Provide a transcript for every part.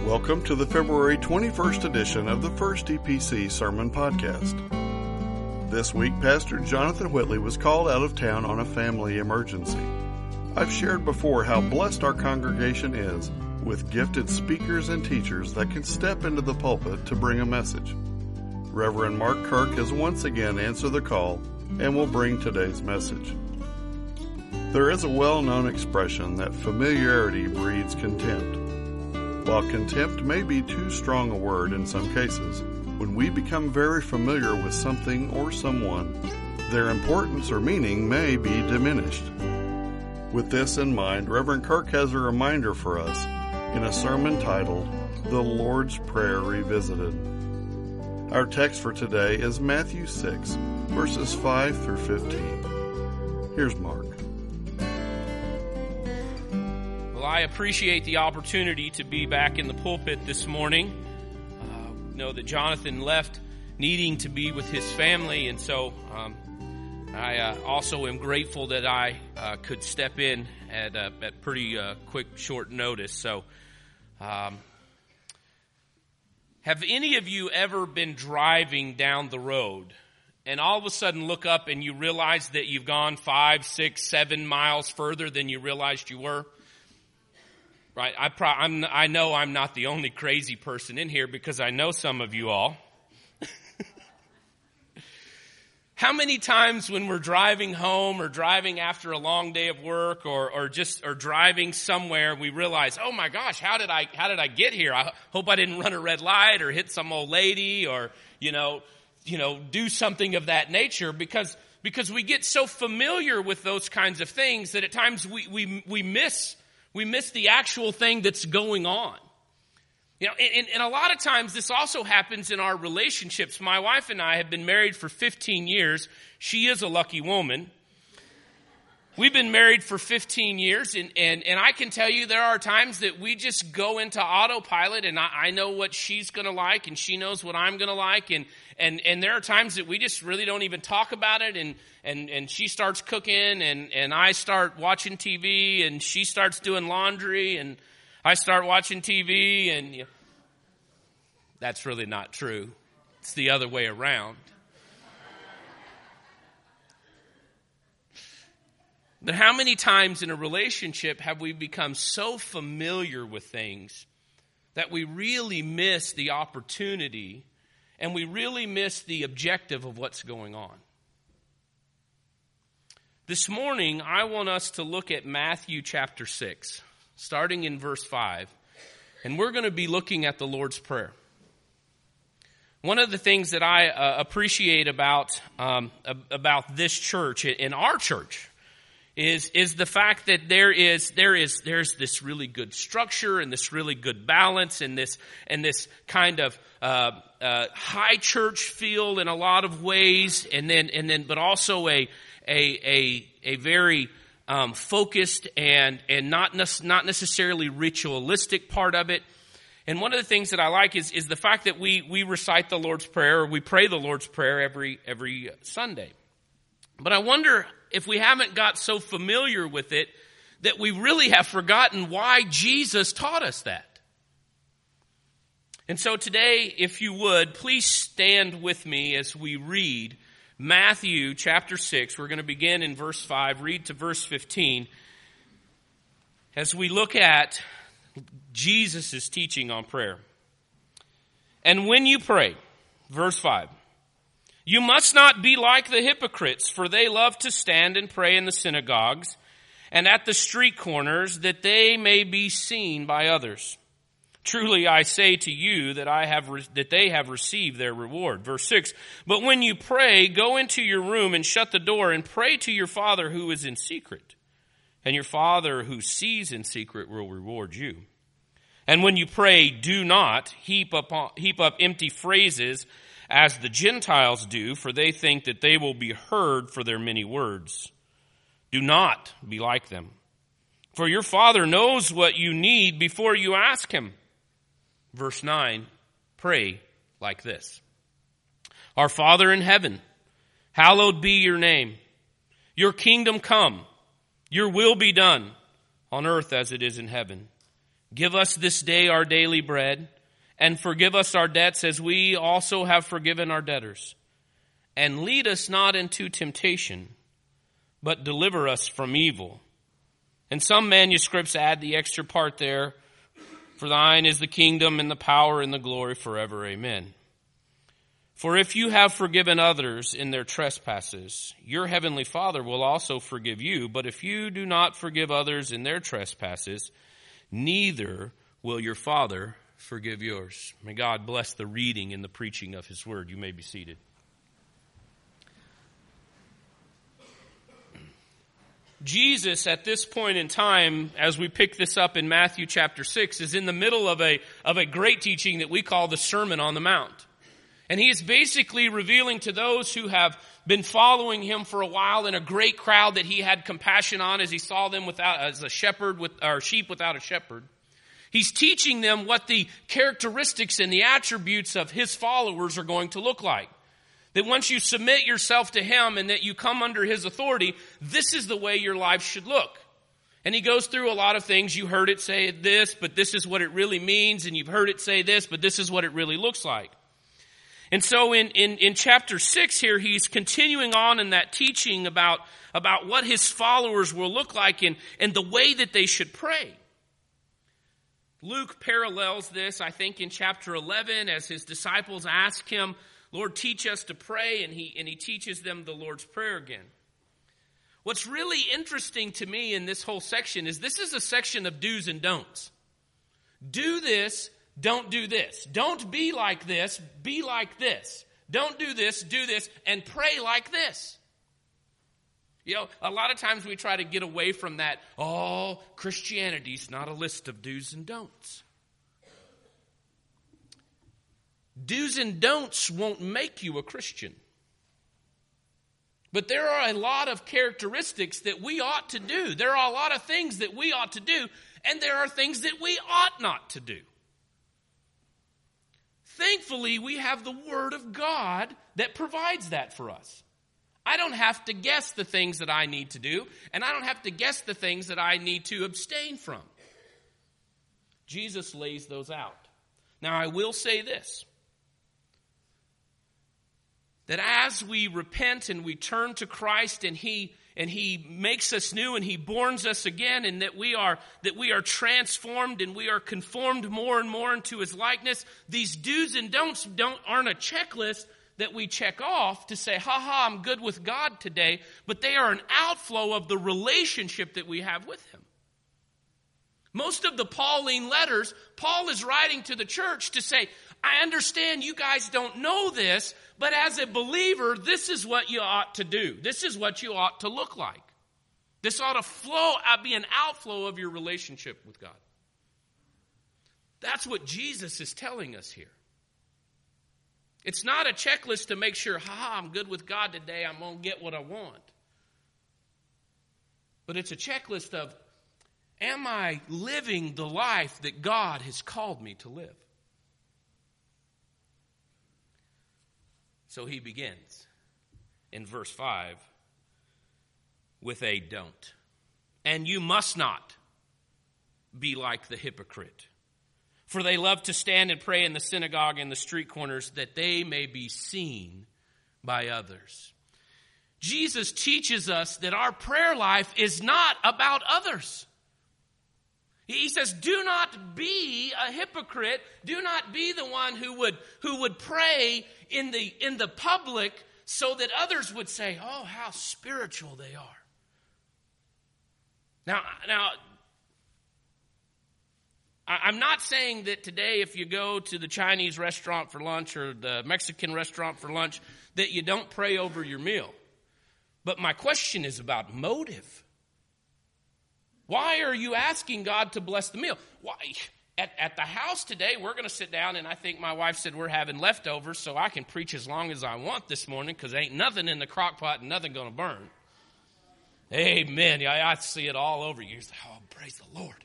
Welcome to the February 21st edition of the First EPC Sermon Podcast. This week, Pastor Jonathan Whitley was called out of town on a family emergency. I've shared before how blessed our congregation is with gifted speakers and teachers that can step into the pulpit to bring a message. Reverend Mark Kirk has once again answered the call and will bring today's message. There is a well-known expression that familiarity breeds contempt. While contempt may be too strong a word in some cases, when we become very familiar with something or someone, their importance or meaning may be diminished. With this in mind, Reverend Kirk has a reminder for us in a sermon titled, The Lord's Prayer Revisited. Our text for today is Matthew 6, verses 5 through 15. Here's Mark. Well, I appreciate the opportunity to be back in the pulpit this morning. Know that Jonathan left needing to be with his family, and so I also am grateful that I could step in at pretty quick, short notice. So, have any of you ever been driving down the road and all of a sudden look up and you realize that you've gone 5, 6, 7 miles further than you realized you were? Right, I know I'm not the only crazy person in here because I know some of you all. How many times when we're driving home or driving after a long day of work or driving somewhere, we realize, oh my gosh, how did I get here? I hope I didn't run a red light or hit some old lady or do something of that nature because we get so familiar with those kinds of things that at times we miss the actual thing that's going on. And a lot of times this also happens in our relationships. My wife and I have been married for 15 years. She is a lucky woman. We've been married for 15 years, and I can tell you there are times that we just go into autopilot, and I know what she's going to like, and she knows what I'm going to like, and there are times that we just really don't even talk about it, and she starts cooking, and I start watching TV, and she starts doing laundry, and I start watching TV, and that's really not true. It's the other way around. But how many times in a relationship have we become so familiar with things that we really miss the opportunity and we really miss the objective of what's going on? This morning, I want us to look at Matthew chapter 6, starting in verse 5, and we're going to be looking at the Lord's Prayer. One of the things that I appreciate about this church, in our church, is the fact that there's this really good structure and this really good balance and this kind of high church feel in a lot of ways, and then but also a very focused and not necessarily ritualistic part of it. And one of the things that I like is the fact that we recite the Lord's Prayer, or we pray the Lord's Prayer every Sunday. But I wonder if we haven't got so familiar with it that we really have forgotten why Jesus taught us that. And so today, if you would, please stand with me as we read Matthew chapter 6. We're going to begin in verse 5, read to verse 15, as we look at Jesus' teaching on prayer. And when you pray, verse 5, you must not be like the hypocrites, for they love to stand and pray in the synagogues and at the street corners, that they may be seen by others. Truly I say to you that they have received their reward. Verse 6, but when you pray, go into your room and shut the door and pray to your Father who is in secret. And your Father who sees in secret will reward you. And when you pray, do not heap up empty phrases as the Gentiles do, for they think that they will be heard for their many words. Do not be like them, for your Father knows what you need before you ask him. Verse 9, pray like this. Our Father in heaven, hallowed be your name. Your kingdom come, your will be done on earth as it is in heaven. Give us this day our daily bread, and forgive us our debts as we also have forgiven our debtors. And lead us not into temptation, but deliver us from evil. And some manuscripts add the extra part there, for thine is the kingdom and the power and the glory forever. Amen. For if you have forgiven others in their trespasses, your heavenly Father will also forgive you. But if you do not forgive others in their trespasses, neither will your Father forgive yours. May God bless the reading and the preaching of His word. You may be seated. Jesus, at this point in time, as we pick this up in Matthew chapter 6, is in the middle of a great teaching that we call the Sermon on the Mount. And He is basically revealing to those who have been following Him for a while in a great crowd that He had compassion on as He saw them as a shepherd or sheep without a shepherd. He's teaching them what the characteristics and the attributes of His followers are going to look like. That once you submit yourself to Him and that you come under His authority, this is the way your life should look. And He goes through a lot of things. You heard it say this, but this is what it really means. And you've heard it say this, but this is what it really looks like. And so in chapter 6 here, He's continuing on in that teaching about what His followers will look like and the way that they should pray. Luke parallels this, I think, in chapter 11 as his disciples ask Him, Lord, teach us to pray, and he teaches them the Lord's Prayer again. What's really interesting to me in this whole section is this is a section of do's and don'ts. Do this, don't do this. Don't be like this, be like this. Don't do this, and pray like this. You know, a lot of times we try to get away from that. Oh, Christianity's not a list of do's and don'ts. Do's and don'ts won't make you a Christian. But there are a lot of characteristics that we ought to do. There are a lot of things that we ought to do, and there are things that we ought not to do. Thankfully, we have the Word of God that provides that for us. I don't have to guess the things that I need to do, and I don't have to guess the things that I need to abstain from. Jesus lays those out. Now, I will say this, that as we repent and we turn to Christ and He makes us new and He borns us again, and that we are transformed and we are conformed more and more into His likeness, these do's and don'ts aren't a checklist that we check off to say, I'm good with God today, but they are an outflow of the relationship that we have with Him. Most of the Pauline letters, Paul is writing to the church to say, I understand you guys don't know this, but as a believer, this is what you ought to do. This is what you ought to look like. This ought to be an outflow of your relationship with God. That's what Jesus is telling us here. It's not a checklist to make sure, I'm good with God today, I'm going to get what I want. But it's a checklist of, am I living the life that God has called me to live? So He begins in verse 5 with a don't. And you must not be like the hypocrite. For they love to stand and pray in the synagogue and the street corners that they may be seen by others. Jesus teaches us that our prayer life is not about others. He says, do not be a hypocrite. Do not be the one who would pray in the public so that others would say, oh, how spiritual they are. Now, I'm not saying that today if you go to the Chinese restaurant for lunch or the Mexican restaurant for lunch that you don't pray over your meal. But my question is about motive. Why are you asking God to bless the meal? Why? At the house today, we're going to sit down, and I think my wife said we're having leftovers, so I can preach as long as I want this morning because ain't nothing in the crock pot and nothing going to burn. Amen. I see it all over you. Oh, praise the Lord.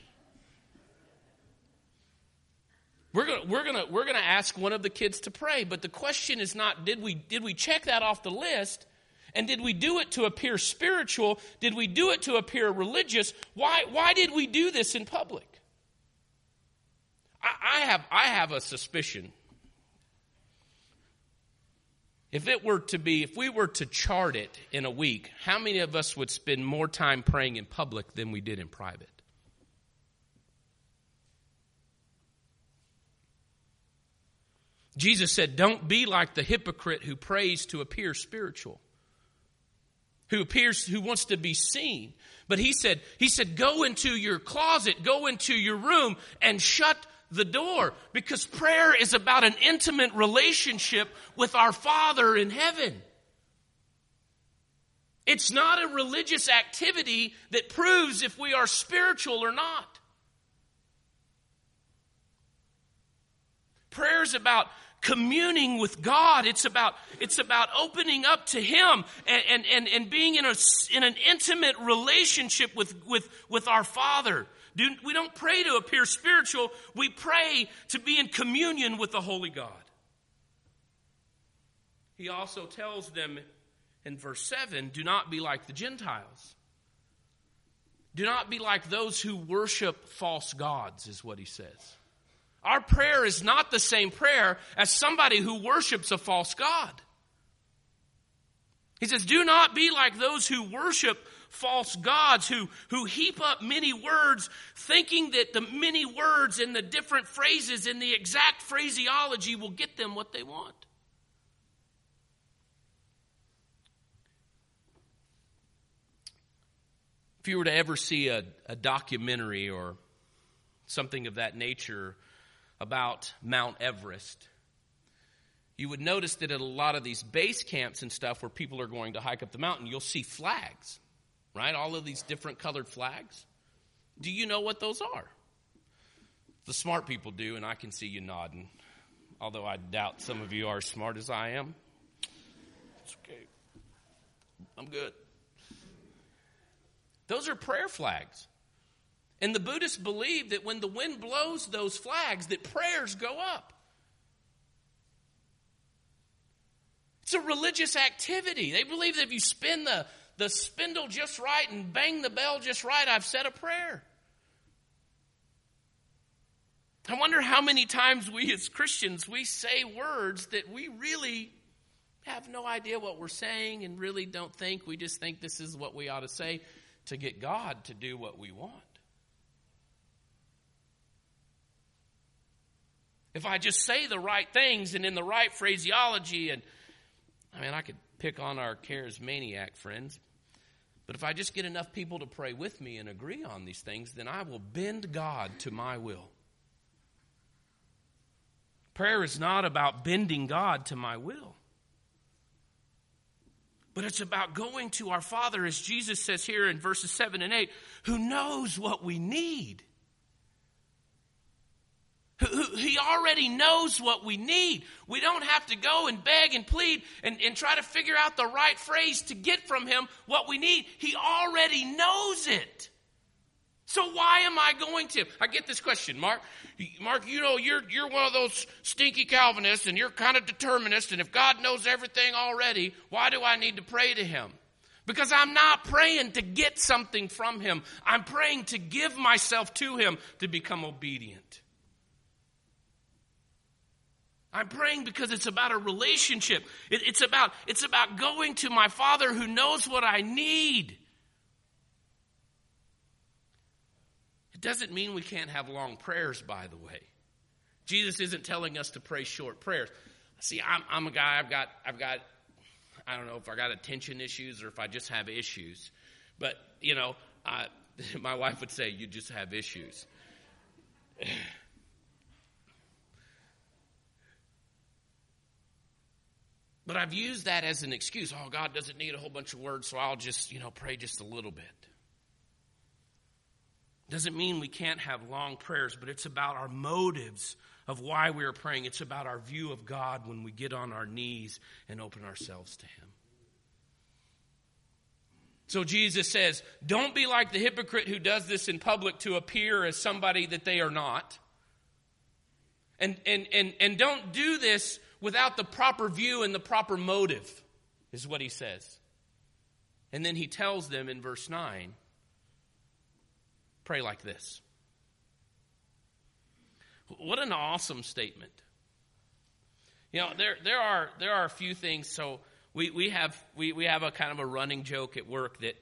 We're gonna ask one of the kids to pray, but the question is not did we check that off the list, and did we do it to appear spiritual? Did we do it to appear religious? Why did we do this in public? I have a suspicion. If we were to chart it in a week, how many of us would spend more time praying in public than we did in private? Jesus said, don't be like the hypocrite who prays to appear spiritual, who wants to be seen. But he said, go into your closet, go into your room and shut the door, because prayer is about an intimate relationship with our Father in heaven. It's not a religious activity that proves if we are spiritual or not. Prayer is about communing with God. It's about opening up to Him and being in an intimate relationship with our Father. We don't pray to appear spiritual. We pray to be in communion with the Holy God. He also tells them in verse 7, do not be like the Gentiles. Do not be like those who worship false gods, is what he says. Our prayer is not the same prayer as somebody who worships a false god. He says, do not be like those who worship false gods, who heap up many words, thinking that the many words and the different phrases and the exact phraseology will get them what they want. If you were to ever see a documentary or something of that nature about Mount Everest, you would notice that at a lot of these base camps and stuff where people are going to hike up the mountain, you'll see flags, right? All of these different colored flags. Do you know what those are? The smart people do, and I can see you nodding, although I doubt some of you are as smart as I am. It's okay. I'm good. Those are prayer flags. And the Buddhists believe that when the wind blows those flags, that prayers go up. It's a religious activity. They believe that if you spin the spindle just right and bang the bell just right, I've said a prayer. I wonder how many times we as Christians, we say words that we really have no idea what we're saying and really don't think. We just think this is what we ought to say to get God to do what we want. If I just say the right things and in the right phraseology, and I could pick on our charismaniac friends, but if I just get enough people to pray with me and agree on these things, then I will bend God to my will. Prayer is not about bending God to my will, but it's about going to our Father, as Jesus says here in verses 7 and 8, who knows what we need. He already knows what we need. We don't have to go and beg and plead and try to figure out the right phrase to get from Him what we need. He already knows it. So why am I going to? I get this question, Mark, you know, you're one of those stinky Calvinists and you're kind of determinist, and if God knows everything already, why do I need to pray to Him? Because I'm not praying to get something from Him. I'm praying to give myself to Him to become obedient. I'm praying because it's about a relationship. It's about going to my Father who knows what I need. It doesn't mean we can't have long prayers, by the way. Jesus isn't telling us to pray short prayers. See, I'm a guy, I've got I don't know if I got attention issues or if I just have issues. But, you know, my wife would say, you just have issues. But I've used that as an excuse. Oh, God doesn't need a whole bunch of words, so I'll just, pray just a little bit. Doesn't mean we can't have long prayers, but it's about our motives of why we are praying. It's about our view of God when we get on our knees and open ourselves to Him. So Jesus says, don't be like the hypocrite who does this in public to appear as somebody that they are not. And don't do this without the proper view and the proper motive, is what he says. And then he tells them in verse 9, pray like this. What an awesome statement. You know, there are a few things. So we have a kind of a running joke at work that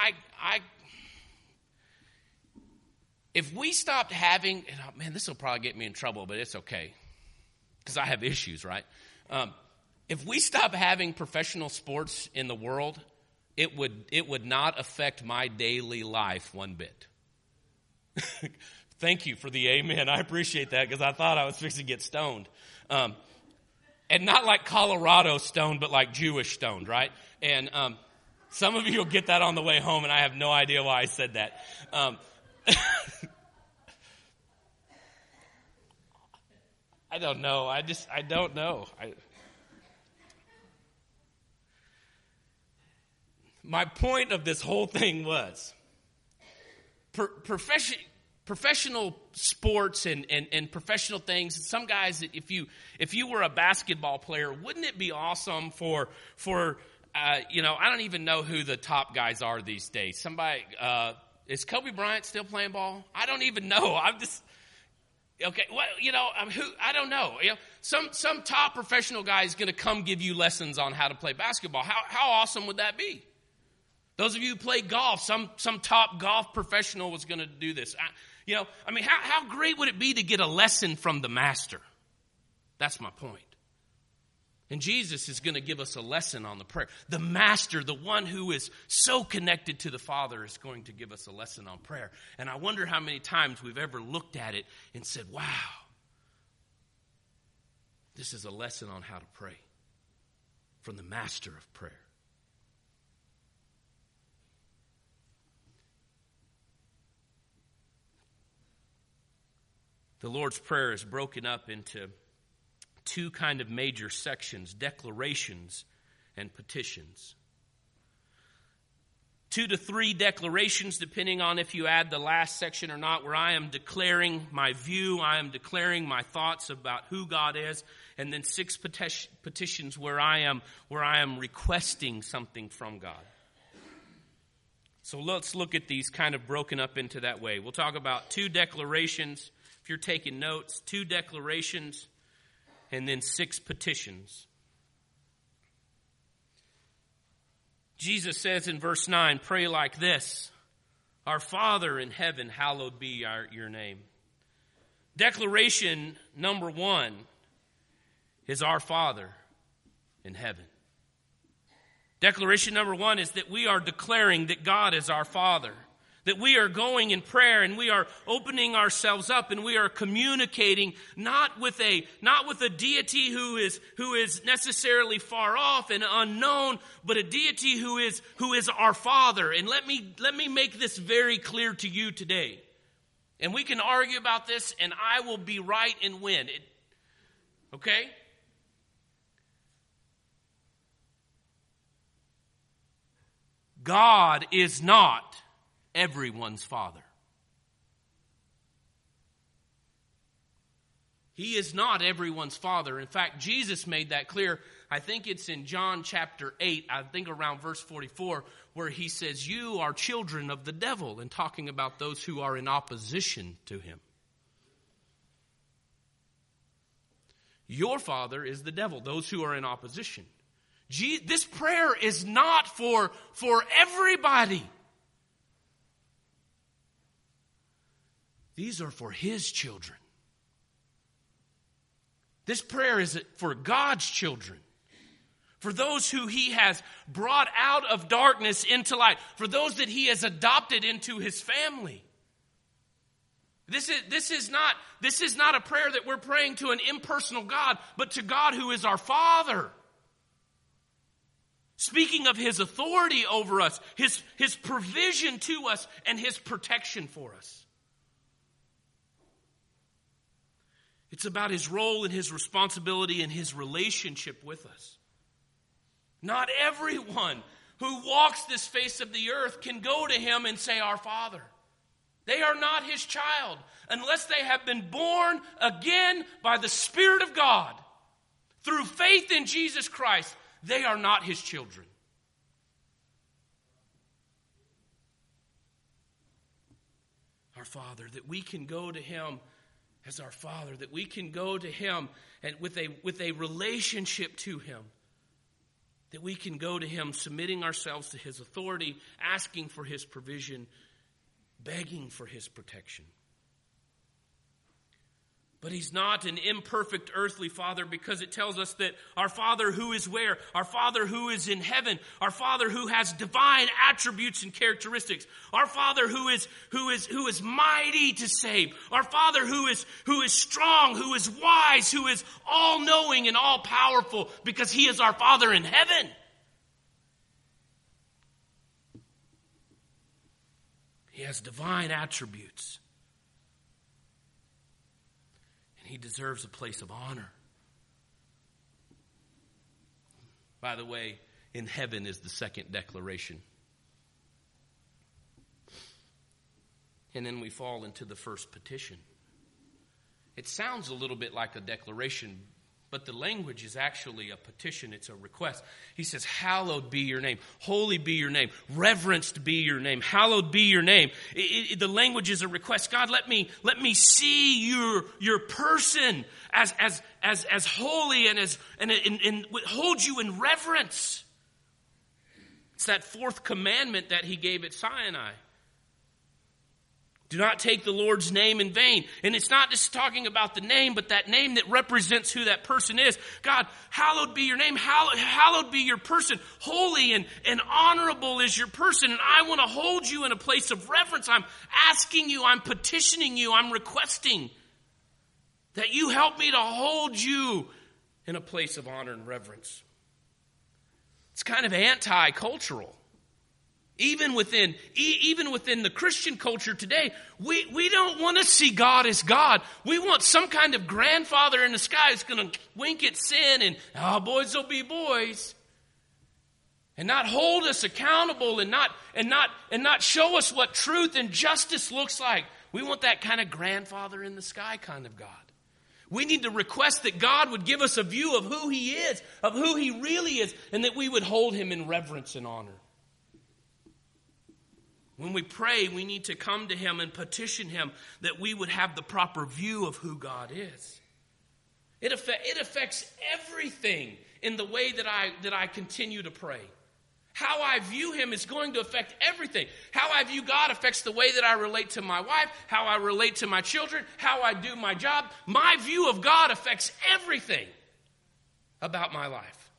if we stopped having, man, this will probably get me in trouble, but it's okay because I have issues, right? If we stop having professional sports in the world, it would not affect my daily life one bit. Thank you for the amen. I appreciate that because I thought I was fixing to get stoned. And not like Colorado stoned, but like Jewish stoned, right? And some of you will get that on the way home, and I have no idea why I said that. I don't know. I don't know. My point of this whole thing was professional sports and professional things. Some guys, if you were a basketball player, wouldn't it be awesome for I don't even know who the top guys are these days. Somebody, is Kobe Bryant still playing ball? I don't even know. I'm just okay. Well, I don't know. Some top professional guy is going to come give you lessons on how to play basketball. How awesome would that be? Those of you who play golf, some top golf professional was going to do this. How great would it be to get a lesson from the master? That's my point. And Jesus is going to give us a lesson on the prayer. The master, the one who is so connected to the Father, is going to give us a lesson on prayer. And I wonder how many times we've ever looked at it and said, wow, this is a lesson on how to pray from the master of prayer. The Lord's Prayer is broken up into two kind of major sections, declarations and petitions. 2 to 3 declarations, depending on if you add the last section or not, where I am declaring my view, I am declaring my thoughts about who God is, and then 6 petitions where I am requesting something from God. So let's look at these kind of broken up into that way. We'll talk about 2 declarations. If you're taking notes, 2 declarations, and then 6 petitions. Jesus says in verse 9, pray like this: Our Father in heaven, hallowed be your name. Declaration number 1 is our Father in heaven. Declaration number 1 is that we are declaring that God is our Father. That we are going in prayer and we are opening ourselves up and we are communicating not with a deity who is necessarily far off and unknown, but a deity who is our Father. And let me make this very clear to you today. And we can argue about this and I will be right and win. Okay? God is not everyone's Father. He is not everyone's Father. In fact, Jesus made that clear. I think it's in John chapter 8, I think around verse 44, where he says, you are children of the devil, and talking about those who are in opposition to him. Your father is the devil, those who are in opposition. This prayer is not for everybody. These are for his children. This prayer is for God's children. For those who he has brought out of darkness into light. For those that he has adopted into his family. This is not a prayer that we're praying to an impersonal God, but to God who is our Father. Speaking of his authority over us, his provision to us, and his protection for us. It's about his role and his responsibility and his relationship with us. Not everyone who walks this face of the earth can go to him and say, our Father. They are not his child unless they have been born again by the Spirit of God. Through faith in Jesus Christ, they are not his children. Our Father, that we can go to him as our Father, that we can go to him and with a relationship to him, that we can go to him submitting ourselves to his authority, asking for his provision, begging for his protection. But he's not an imperfect earthly Father, because it tells us that our Father who is where? Our Father who is in heaven. Our Father who has divine attributes and characteristics. Our Father who is mighty to save. Our Father who is strong, who is wise, who is all-knowing and all-powerful, because he is our Father in heaven. He has divine attributes. He deserves a place of honor. By the way, in heaven is the second declaration. And then we fall into the first petition. It sounds a little bit like a declaration, but the language is actually a petition. It's a request. He says, hallowed be your name. Holy be your name. Reverenced be your name. Hallowed be your name. The language is a request. God, let me see your person as holy and hold you in reverence. It's that fourth commandment that he gave at Sinai. Do not take the Lord's name in vain. And it's not just talking about the name, but that name that represents who that person is. God, hallowed be your name. Hallowed be your person. Holy and honorable is your person. And I want to hold you in a place of reverence. I'm asking you, I'm petitioning you, I'm requesting that you help me to hold you in a place of honor and reverence. It's kind of anti-cultural. Even within the Christian culture today, we don't want to see God as God. We want some kind of grandfather in the sky who's going to wink at sin and, boys will be boys. And not hold us accountable and not show us what truth and justice looks like. We want that kind of grandfather in the sky kind of God. We need to request that God would give us a view of who he is, of who he really is, and that we would hold him in reverence and honor. When we pray, we need to come to him and petition him that we would have the proper view of who God is. It affects everything in the way that I continue to pray. How I view him is going to affect everything. How I view God affects the way that I relate to my wife, how I relate to my children, how I do my job. My view of God affects everything about my life.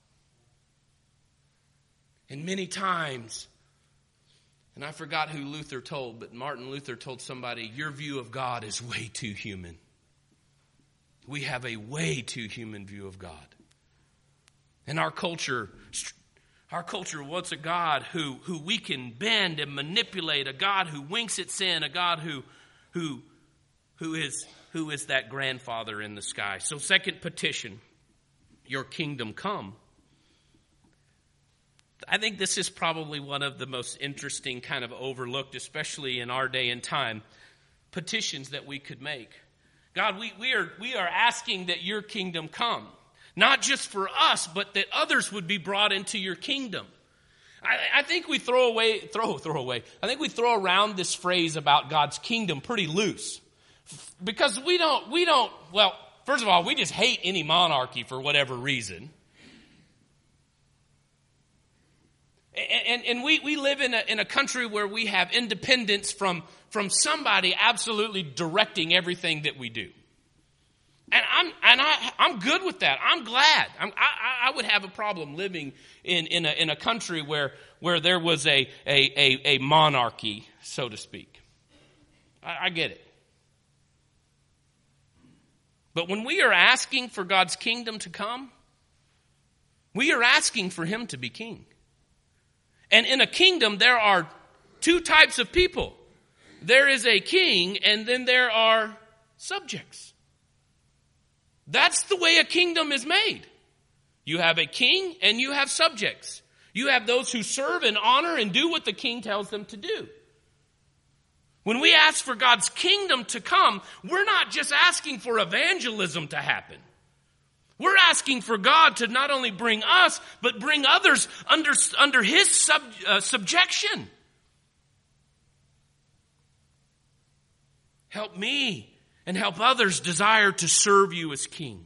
And many times, and I forgot who Luther told, but Martin Luther told somebody, your view of God is way too human. We have a way too human view of God. And our culture wants a God who we can bend and manipulate, a God who winks at sin, a God who is that grandfather in the sky. So second petition, your kingdom come. I think this is probably one of the most interesting kind of overlooked, especially in our day and time, petitions that we could make. God, we are asking that your kingdom come. Not just for us, but that others would be brought into your kingdom. I think we throw around this phrase about God's kingdom pretty loose. Because we don't, well, first of all, we just hate any monarchy for whatever reason. And we live in a country where we have independence from somebody absolutely directing everything that we do. And I'm good with that. I'm glad. I would have a problem living in a country where there was a monarchy, so to speak. I get it. But when we are asking for God's kingdom to come, we are asking for him to be king. And in a kingdom, there are two types of people. There is a king, and then there are subjects. That's the way a kingdom is made. You have a king, and you have subjects. You have those who serve and honor and do what the king tells them to do. When we ask for God's kingdom to come, we're not just asking for evangelism to happen. We're asking for God to not only bring us, but bring others under his subjection. Help me and help others desire to serve you as King.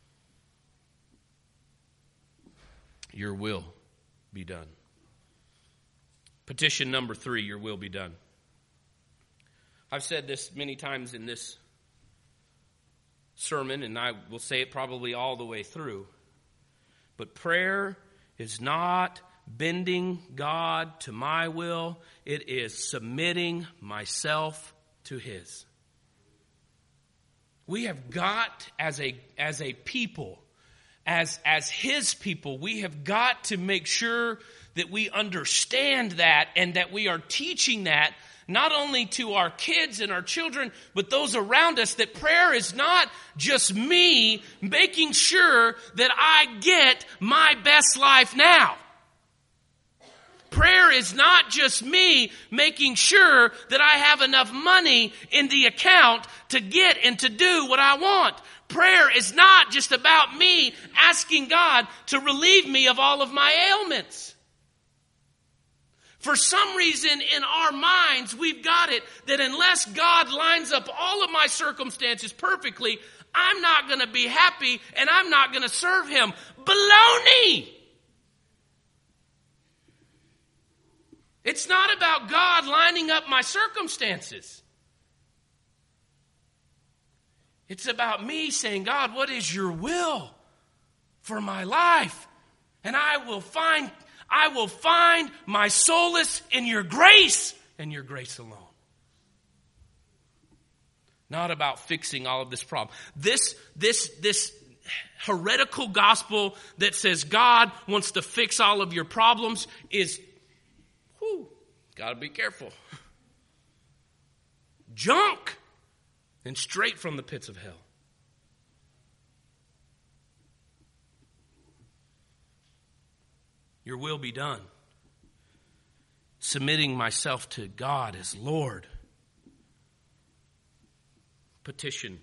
Your will be done. Petition number 3, your will be done. I've said this many times in this sermon, and I will say it probably all the way through. But prayer is not bending God to my will. It is submitting myself to His. We have got, as a people, as His people, we have got to make sure that we understand that and that we are teaching that not only to our kids and our children, but those around us, that prayer is not just me making sure that I get my best life now. Prayer is not just me making sure that I have enough money in the account to get and to do what I want. Prayer is not just about me asking God to relieve me of all of my ailments. For some reason in our minds, we've got it that unless God lines up all of my circumstances perfectly, I'm not going to be happy and I'm not going to serve Him. Baloney! It's not about God lining up my circumstances. It's about me saying, God, what is your will for my life? And I will find my solace in your grace and your grace alone. Not about fixing all of this problem. This heretical gospel that says God wants to fix all of your problems is, gotta be careful. Junk and straight from the pits of hell. Your will be done. Submitting myself to God as Lord. Petition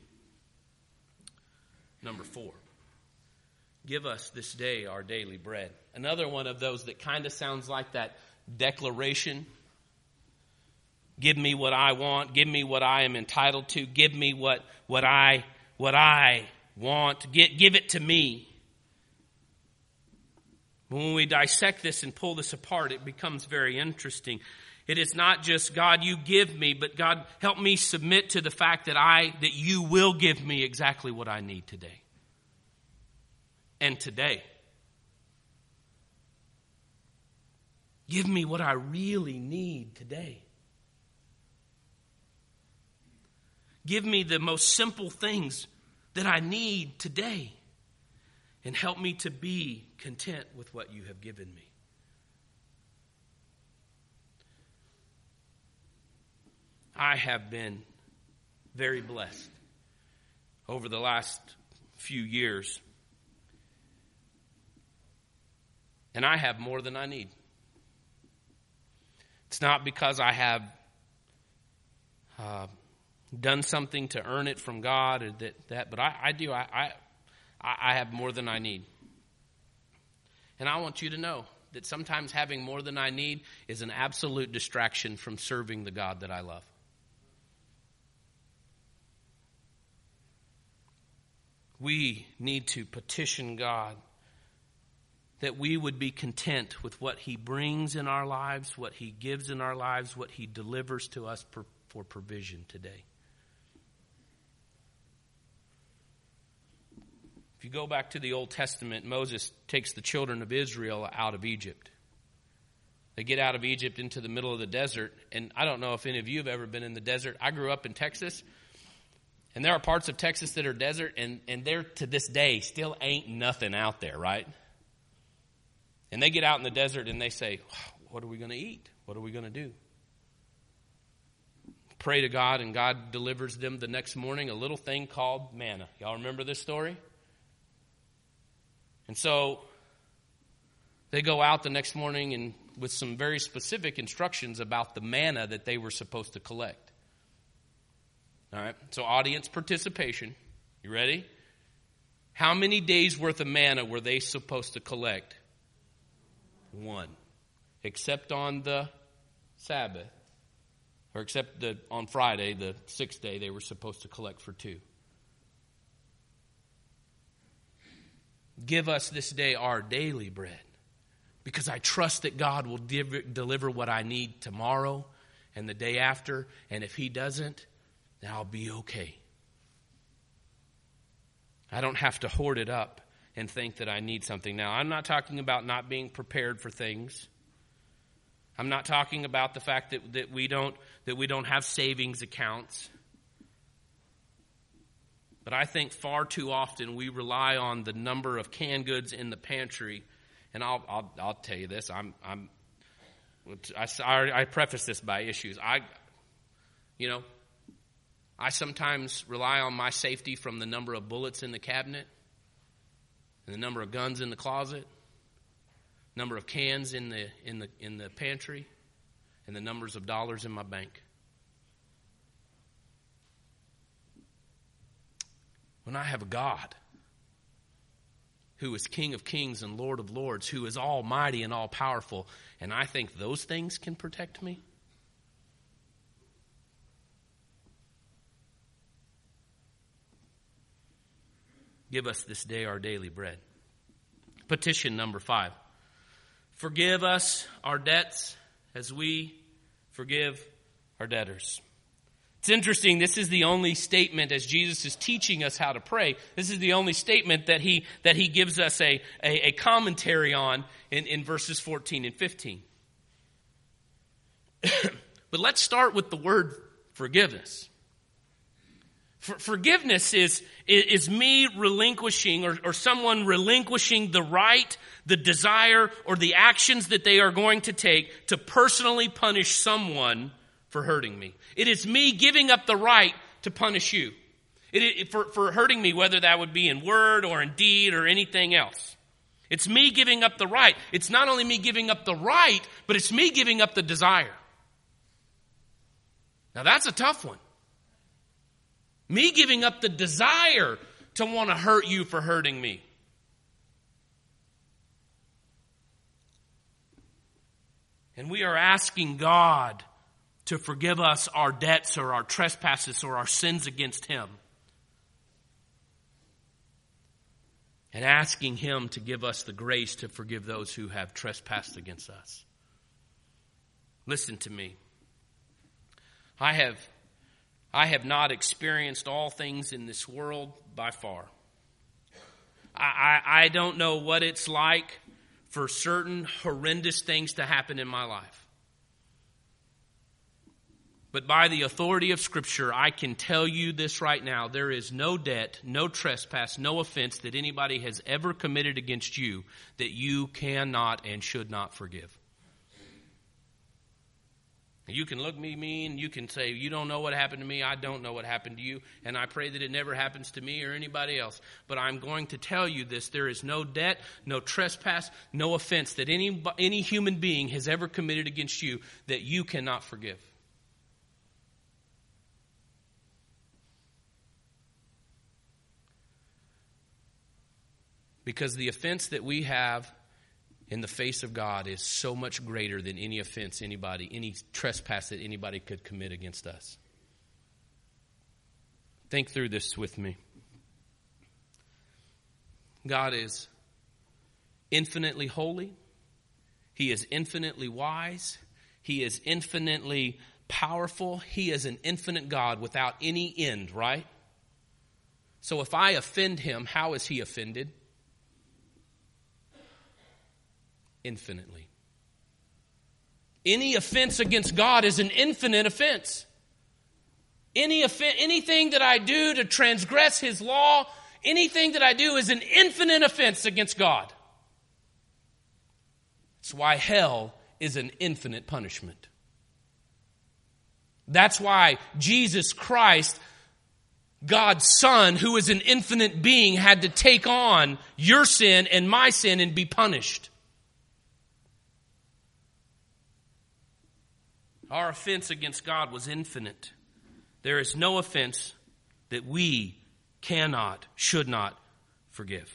number 4. Give us this day our daily bread. Another one of those that kind of sounds like that declaration. Give me what I want. Give me what I am entitled to. Give me what I want. Give it to me. When we dissect this and pull this apart, it becomes very interesting. It is not just, God, you give me, but God, help me submit to the fact that you will give me exactly what I need today. And today. Give me what I really need today. Give me the most simple things that I need today. And help me to be content with what you have given me. I have been very blessed over the last few years. And I have more than I need. It's not because I have done something to earn it from God or that, but I do. I have more than I need. And I want you to know that sometimes having more than I need is an absolute distraction from serving the God that I love. We need to petition God that we would be content with what He brings in our lives, what He gives in our lives, what He delivers to us for provision today. If you go back to the Old Testament, Moses takes the children of Israel out of Egypt. They get out of Egypt into the middle of the desert. And I don't know if any of you have ever been in the desert. I grew up in Texas. And there are parts of Texas that are desert. And there to this day still ain't nothing out there, right? And they get out in the desert and they say, what are we going to eat? What are we going to do? Pray to God, and God delivers them the next morning a little thing called manna. Y'all remember this story? And so they go out the next morning and with some very specific instructions about the manna that they were supposed to collect. All right, so audience participation. You ready? How many days worth of manna were they supposed to collect? 1. Except on the Sabbath. Or except that on Friday, the 6th day, they were supposed to collect for 2. Give us this day our daily bread, because I trust that God will deliver what I need tomorrow and the day after, and if He doesn't, then I'll be okay. I don't have to hoard it up and think that I need something. Now, I'm not talking about not being prepared for things. I'm not talking about the fact that we don't have savings accounts. But I think far too often we rely on the number of canned goods in the pantry. And I'll tell you this. I preface this by issues. I sometimes rely on my safety from the number of bullets in the cabinet, and the number of guns in the closet, number of cans in the pantry, and the numbers of dollars in my bank. When I have a God who is King of kings and Lord of lords, who is almighty and all-powerful, and I think those things can protect me, give us this day our daily bread. Petition number 5. Forgive us our debts as we forgive our debtors. It's interesting, this is the only statement as Jesus is teaching us how to pray. This is the only statement that he gives us a commentary on in verses 14 and 15. But let's start with the word forgiveness. Forgiveness is me relinquishing or someone relinquishing the right, the desire, or the actions that they are going to take to personally punish someone for hurting me. It is me giving up the right to punish you. For hurting me, whether that would be in word or in deed or anything else. It's me giving up the right. It's not only me giving up the right, but it's me giving up the desire. Now that's a tough one. Me giving up the desire to want to hurt you for hurting me. And we are asking God to forgive us our debts or our trespasses or our sins against Him. And asking Him to give us the grace to forgive those who have trespassed against us. Listen to me. I have not experienced all things in this world by far. I don't know what it's like for certain horrendous things to happen in my life. But by the authority of Scripture, I can tell you this right now. There is no debt, no trespass, no offense that anybody has ever committed against you that you cannot and should not forgive. You can look me mean, you can say, you don't know what happened to me, I don't know what happened to you, and I pray that it never happens to me or anybody else. But I'm going to tell you this, there is no debt, no trespass, no offense that any human being has ever committed against you that you cannot forgive. Because the offense that we have in the face of God is so much greater than any offense any trespass that anybody could commit against us. Think through this with me. God is infinitely holy. He is infinitely wise. He is infinitely powerful. He is an infinite God without any end, right? So if I offend Him, how is He offended? Infinitely. Any offense against God is an infinite offense. Anything that I do to transgress His law, anything that I do is an infinite offense against God. That's why hell is an infinite punishment. That's why Jesus Christ, God's Son, who is an infinite being, had to take on your sin and my sin and be punished. Our offense against God was infinite. There is no offense that we cannot, should not forgive.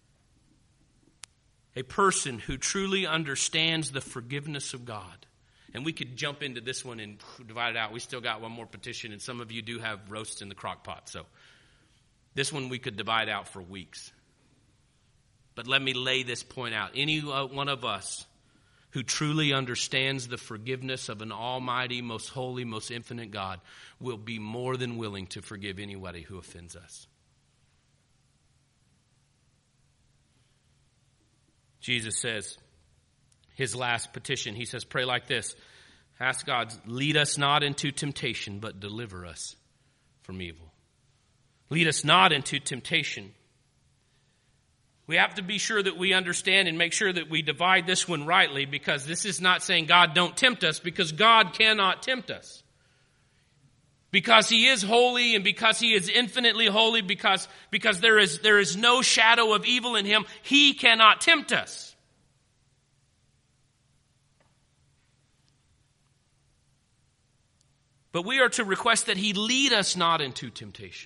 A person who truly understands the forgiveness of God And we could jump into this one and divide it out. We still got one more petition, and some of you do have roast in the crock pot. So this one we could divide out for weeks. But let me lay this point out. Any one of us who truly understands the forgiveness of an almighty, most holy, most infinite God will be more than willing to forgive anybody who offends us. Jesus says, his last petition, he says, pray like this. Ask God, lead us not into temptation, but deliver us from evil. Lead us not into temptation. We have to be sure that we understand and make sure that we divide this one rightly, because this is not saying God don't tempt us, because God cannot tempt us. Because he is holy and because he is infinitely holy, because there is no shadow of evil in him, he cannot tempt us. But we are to request that he lead us not into temptation.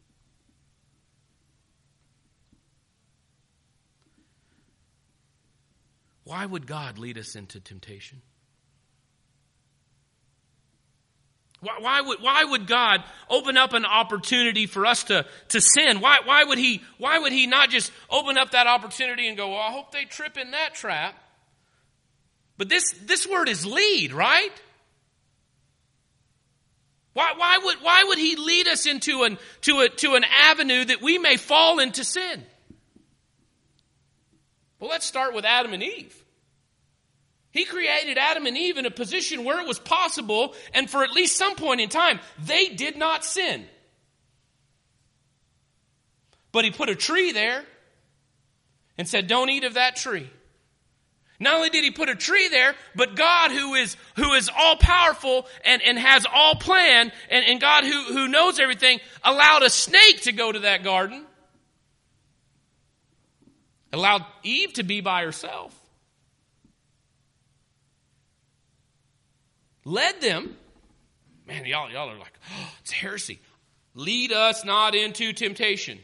Why would God lead us into temptation? Why would God open up an opportunity for us to sin? Why would he not just open up that opportunity and go, well, I hope they trip in that trap? But this word is lead, right? Why would he lead us into an avenue that we may fall into sin? Well, let's start with Adam and Eve. He created Adam and Eve in a position where it was possible, and for at least some point in time, they did not sin. But he put a tree there and said, don't eat of that tree. Not only did he put a tree there, but God, who is all powerful and has all plan, and God who knows everything, allowed a snake to go to that garden. Allowed Eve to be by herself. Led them. Man, y'all are like, oh, it's heresy. Lead us not into temptation.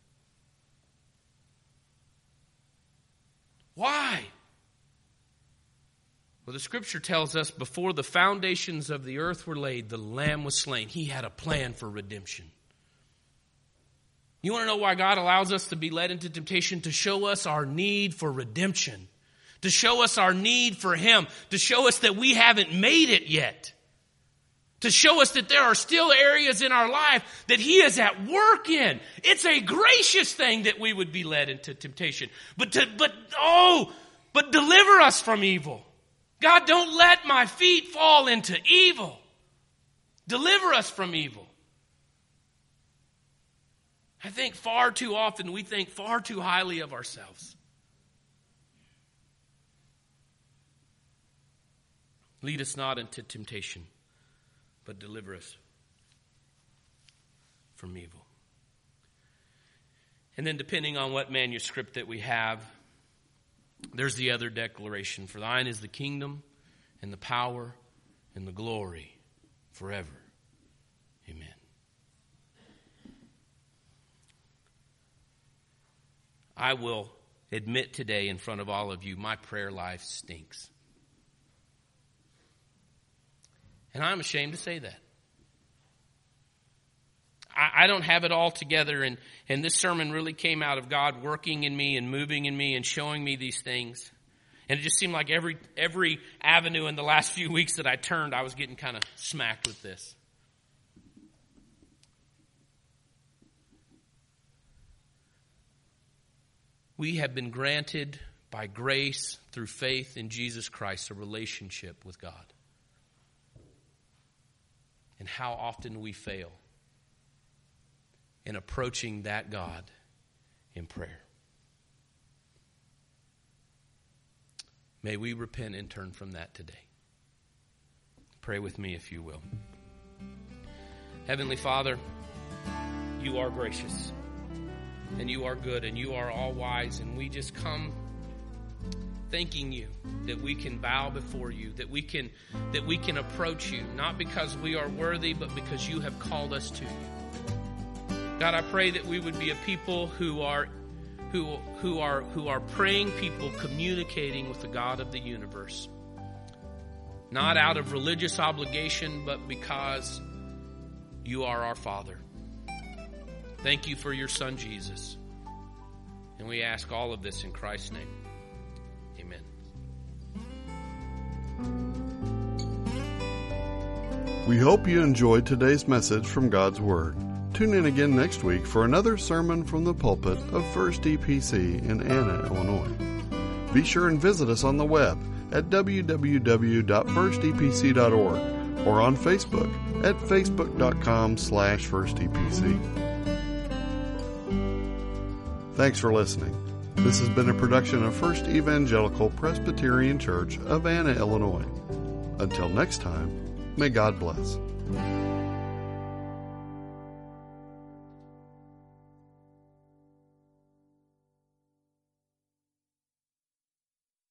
Why? Well, the scripture tells us before the foundations of the earth were laid, the Lamb was slain. He had a plan for redemption. You want to know why God allows us to be led into temptation? To show us our need for redemption. To show us our need for him. To show us that we haven't made it yet. To show us that there are still areas in our life that he is at work in. It's a gracious thing that we would be led into temptation. But deliver us from evil. God, don't let my feet fall into evil. Deliver us from evil. I think far too often we think far too highly of ourselves. Lead us not into temptation, but deliver us from evil. And then depending on what manuscript that we have, there's the other declaration. For thine is the kingdom and the power and the glory forever. Amen. I will admit today in front of all of you, my prayer life stinks. And I'm ashamed to say that. I don't have it all together, and this sermon really came out of God working in me and moving in me and showing me these things. And it just seemed like every avenue in the last few weeks that I turned, I was getting kind of smacked with this. We have been granted by grace through faith in Jesus Christ a relationship with God. And how often we fail in approaching that God in prayer. May we repent and turn from that today. Pray with me if you will. Heavenly Father, you are gracious, and you are good, and you are all wise, and we just come thanking you that we can bow before you, that we can approach you, not because we are worthy, but because you have called us to you. God, I pray that we would be a people who are praying people, communicating with the God of the universe. not out of religious obligation, but because you are our Father. Thank you for your Son, Jesus. And we ask all of this in Christ's name. Amen. We hope you enjoyed today's message from God's Word. Tune in again next week for another sermon from the pulpit of First EPC in Anna, Illinois. Be sure and visit us on the web at www.firstepc.org or on Facebook at facebook.com/firstepc. Thanks for listening. This has been a production of First Evangelical Presbyterian Church of Anna, Illinois. Until next time, may God bless.